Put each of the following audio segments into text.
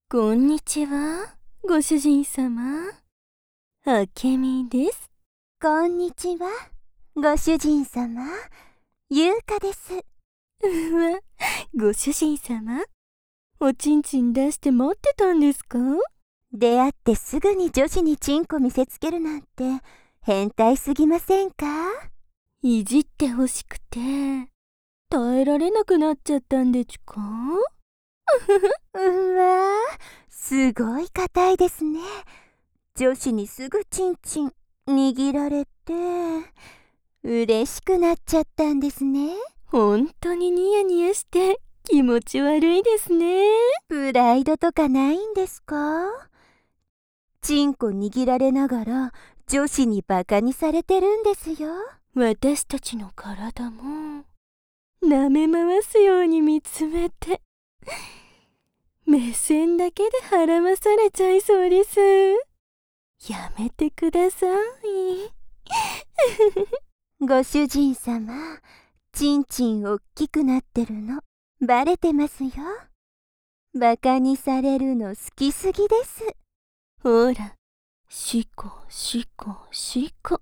こんにちは、ご主人様。あけみです。 こんにちは、ご主人様。ゆうかです。 うわ、ご主人様。おちんちん出して待ってたんですか？ 出会ってすぐに女子にチンコ見せつけるなんて変態すぎませんか？ いじってほしくて、耐えられなくなっちゃったんでちゅか？ うわー、すごい硬いですね。女子にすぐチンチン握られて、嬉しくなっちゃったんですね。 ほんとにニヤニヤして気持ち悪いですね。 プライドとかないんですか？チンコ握られながら女子にバカにされてるんですよ。 私たちの体も舐め回すように見つめて、目線だけで孕まされちゃいそうです。やめてください。 ご主人様、ちんちんおっきくなってるのバレてますよ。バカにされるの好きすぎです。 ほら、しこしこしこ。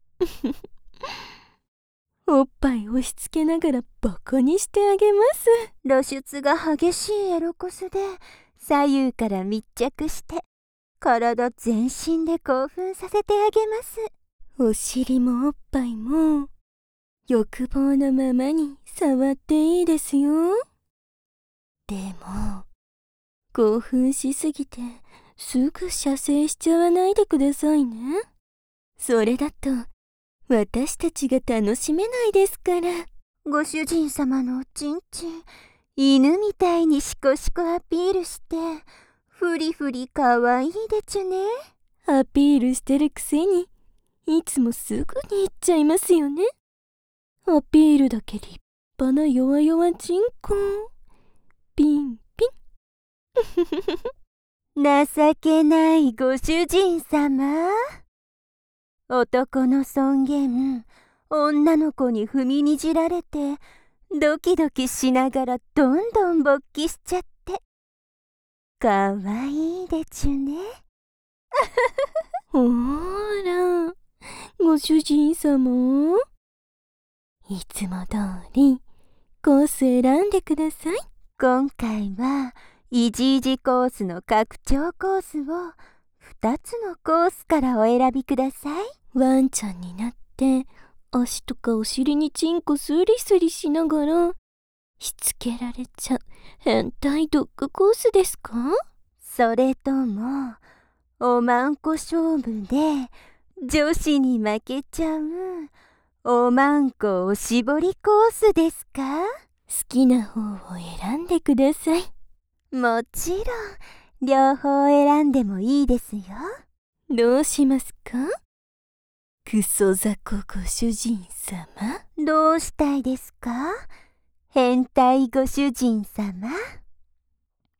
おっぱい押し付けながらバカにしてあげます。 露出が激しいエロコスで左右から密着して体全身で興奮させてあげます。 お尻もおっぱいも欲望のままに触っていいですよ。でも興奮しすぎてすぐ射精しちゃわないでくださいね。それだと私たちが楽しめないですから。 ご主人様のおちんちん、犬みたいにシコシコアピールしてフリフリかわいいでちゅね。 アピールしてるくせにいつもすぐに言っちゃいますよね。アピールだけ立派な弱々チンコ。ピンピン。 情けないご主人様。男の尊厳、女の子に踏みにじられてドキドキしながらどんどん勃起しちゃってかわいいでちゅね。 ほーら、ご主人様。いつも通りコース選んでください。 今回はイジイジコースの拡張コースを2つのコースからお選びください。 ワンちゃんになって足とかお尻にチンコスリスリしながらしつけられちゃう変態ドッグコースですか？ それともおまんこ勝負で女子に負けちゃうおまんこおしぼりコースですか？ 好きな方を選んでください。 もちろん両方選んでもいいですよ。 どうしますか？クソ雑魚ご主人様。 どうしたいですか？変態ご主人様。